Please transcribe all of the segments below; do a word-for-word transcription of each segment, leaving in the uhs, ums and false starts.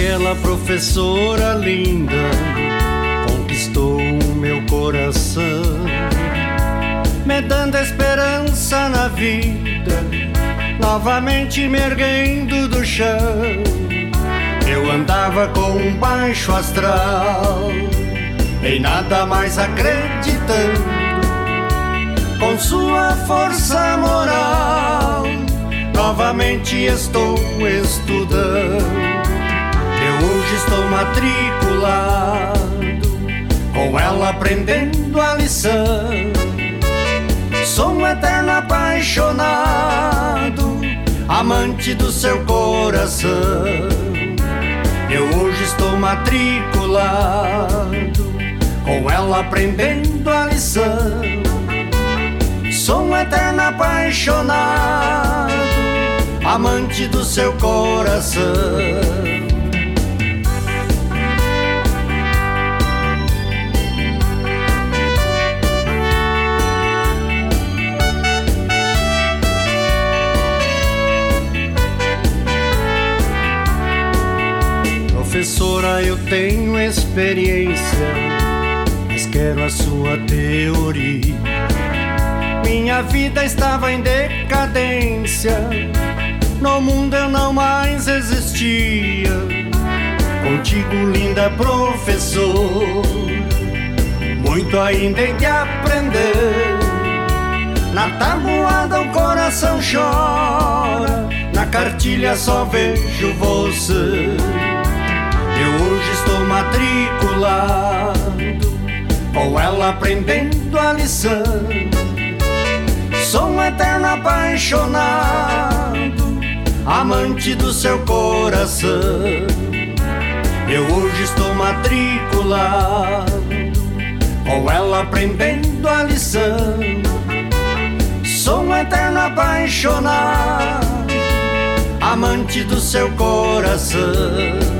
Aquela professora linda conquistou o meu coração, me dando esperança na vida, novamente me erguendo do chão. Eu andava com um baixo astral, em nada mais acreditando, com sua força moral, novamente estou estudando. Eu hoje estou matriculado, com ela aprendendo a lição. Sou um eterno apaixonado, amante do seu coração. Eu hoje estou matriculado, com ela aprendendo a lição. Sou um eterno apaixonado, amante do seu coração. Professora, eu tenho experiência, mas quero a sua teoria. Minha vida estava em decadência, no mundo eu não mais existia. Contigo, linda professora, muito ainda hei de aprender. Na tabuada o coração chora, na cartilha só vejo você. Eu hoje estou matriculado, com ela aprendendo a lição. Sou um eterno apaixonado, amante do seu coração. Eu hoje estou matriculado, com ela aprendendo a lição. Sou um eterno apaixonado, amante do seu coração.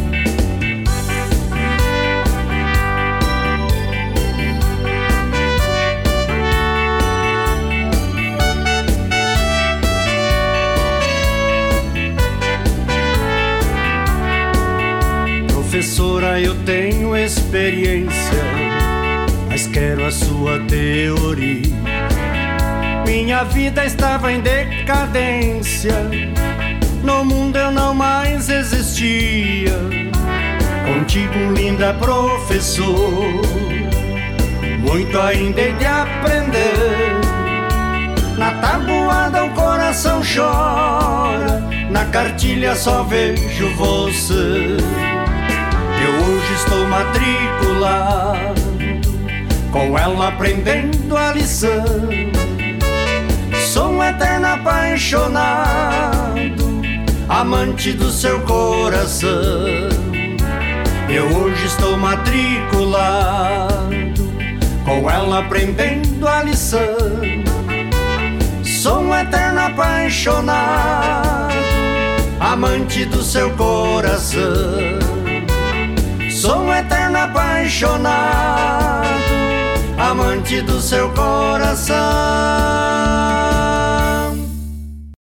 Professora, eu tenho experiência, mas quero a sua teoria. Minha vida estava em decadência, no mundo eu não mais existia. Contigo, linda professora, muito ainda hei de aprender. Na tabuada o coração chora, na cartilha só vejo você. Eu hoje estou matriculado, com ela aprendendo a lição. Sou um eterno apaixonado, amante do seu coração. Eu hoje estou matriculado, com ela aprendendo a lição. Sou um eterno apaixonado, amante do seu coração. Sou um eterno apaixonado, amante do seu coração.